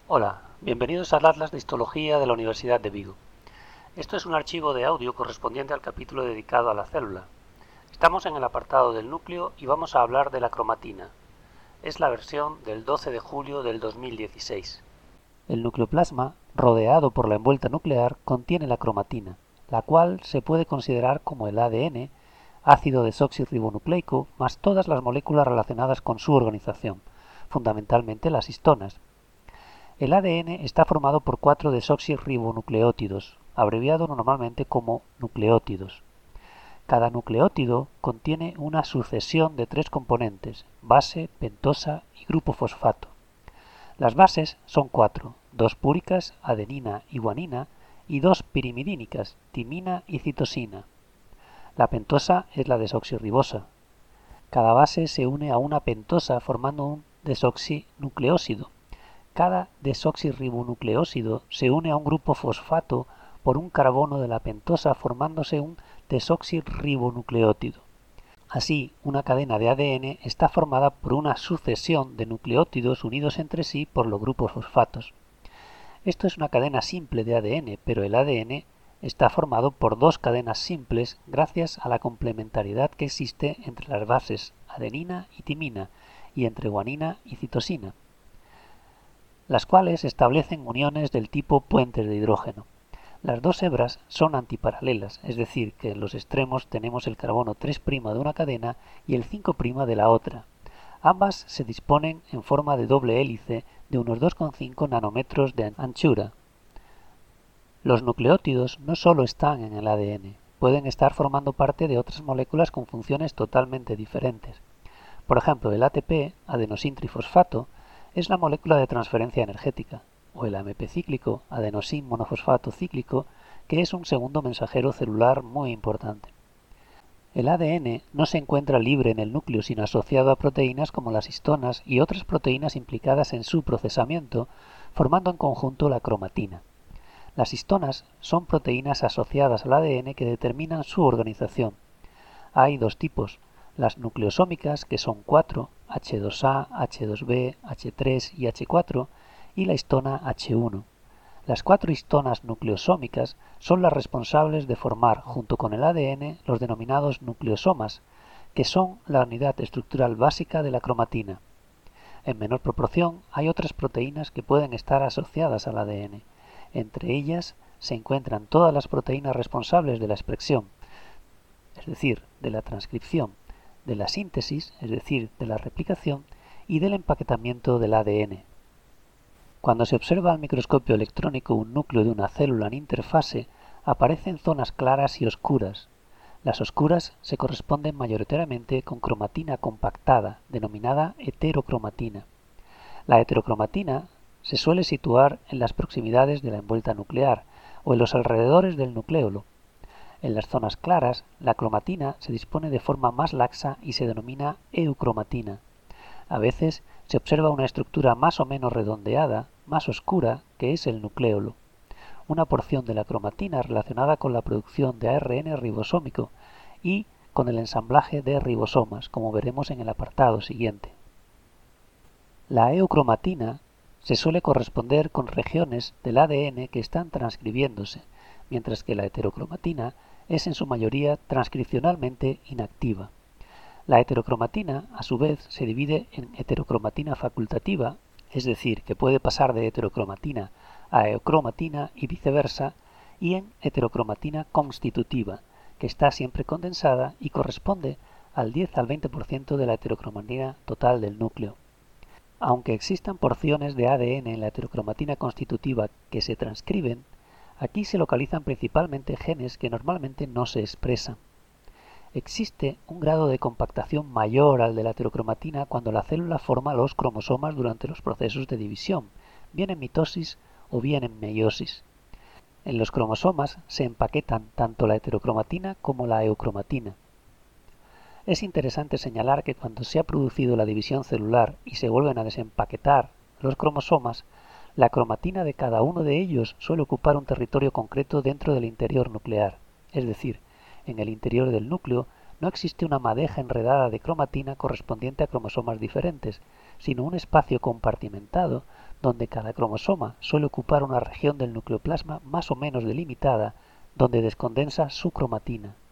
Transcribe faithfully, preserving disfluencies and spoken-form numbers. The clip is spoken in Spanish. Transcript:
Hola, bienvenidos al Atlas de Histología de la Universidad de Vigo. Esto es un archivo de audio correspondiente al capítulo dedicado a la célula. Estamos en el apartado del núcleo y vamos a hablar de la cromatina. Es la versión del doce de julio del dos mil dieciséis. El nucleoplasma, rodeado por la envuelta nuclear, contiene la cromatina, la cual se puede considerar como el A D N, ácido desoxirribonucleico, más todas las moléculas relacionadas con su organización, fundamentalmente las histonas. El A D N está formado por cuatro desoxirribonucleótidos, abreviado normalmente como nucleótidos. Cada nucleótido contiene una sucesión de tres componentes: base, pentosa y grupo fosfato. Las bases son cuatro, dos púricas, adenina y guanina, y dos pirimidínicas, timina y citosina. La pentosa es la desoxirribosa. Cada base se une a una pentosa formando un desoxinucleósido. Cada desoxirribonucleósido se une a un grupo fosfato por un carbono de la pentosa formándose un desoxirribonucleótido. Así, una cadena de A D N está formada por una sucesión de nucleótidos unidos entre sí por los grupos fosfatos. Esto es una cadena simple de A D N, pero el A D N está formado por dos cadenas simples gracias a la complementariedad que existe entre las bases adenina y timina y entre guanina y citosina, las cuales establecen uniones del tipo puentes de hidrógeno. Las dos hebras son antiparalelas, es decir, que en los extremos tenemos el carbono tres' de una cadena y el cinco' de la otra. Ambas se disponen en forma de doble hélice de unos dos coma cinco nanómetros de anchura. Los nucleótidos no solo están en el A D N, pueden estar formando parte de otras moléculas con funciones totalmente diferentes. Por ejemplo, el A T P, adenosintrifosfato, es la molécula de transferencia energética, o el A M P cíclico, adenosin monofosfato cíclico, que es un segundo mensajero celular muy importante. El A D N no se encuentra libre en el núcleo, sino asociado a proteínas como las histonas y otras proteínas implicadas en su procesamiento, formando en conjunto la cromatina. Las histonas son proteínas asociadas al A D N que determinan su organización. Hay dos tipos: las nucleosómicas, que son cuatro, H dos A, H dos B, H tres y H cuatro, y la histona H uno. Las cuatro histonas nucleosómicas son las responsables de formar, junto con el A D N, los denominados nucleosomas, que son la unidad estructural básica de la cromatina. En menor proporción, hay otras proteínas que pueden estar asociadas al A D N. Entre ellas se encuentran todas las proteínas responsables de la expresión, es decir, de la transcripción, de la síntesis, es decir, de la replicación, y del empaquetamiento del A D N. Cuando se observa al microscopio electrónico un núcleo de una célula en interfase, aparecen zonas claras y oscuras. Las oscuras se corresponden mayoritariamente con cromatina compactada, denominada heterocromatina. La heterocromatina se suele situar en las proximidades de la envuelta nuclear o en los alrededores del nucleolo. En las zonas claras, la cromatina se dispone de forma más laxa y se denomina eucromatina. A veces se observa una estructura más o menos redondeada, más oscura, que es el nucleolo. Una porción de la cromatina relacionada con la producción de A R N ribosómico y con el ensamblaje de ribosomas, como veremos en el apartado siguiente. La eucromatina se suele corresponder con regiones del A D N que están transcribiéndose, mientras que la heterocromatina es en su mayoría transcripcionalmente inactiva. La heterocromatina, a su vez, se divide en heterocromatina facultativa, es decir, que puede pasar de heterocromatina a eucromatina y viceversa, y en heterocromatina constitutiva, que está siempre condensada y corresponde al diez al veinte por ciento de la heterocromatina total del núcleo. Aunque existan porciones de A D N en la heterocromatina constitutiva que se transcriben, aquí se localizan principalmente genes que normalmente no se expresan. Existe un grado de compactación mayor al de la heterocromatina cuando la célula forma los cromosomas durante los procesos de división, bien en mitosis o bien en meiosis. En los cromosomas se empaquetan tanto la heterocromatina como la eucromatina. Es interesante señalar que cuando se ha producido la división celular y se vuelven a desempaquetar los cromosomas, la cromatina de cada uno de ellos suele ocupar un territorio concreto dentro del interior nuclear, es decir, en el interior del núcleo no existe una madeja enredada de cromatina correspondiente a cromosomas diferentes, sino un espacio compartimentado donde cada cromosoma suele ocupar una región del nucleoplasma más o menos delimitada, donde descondensa su cromatina.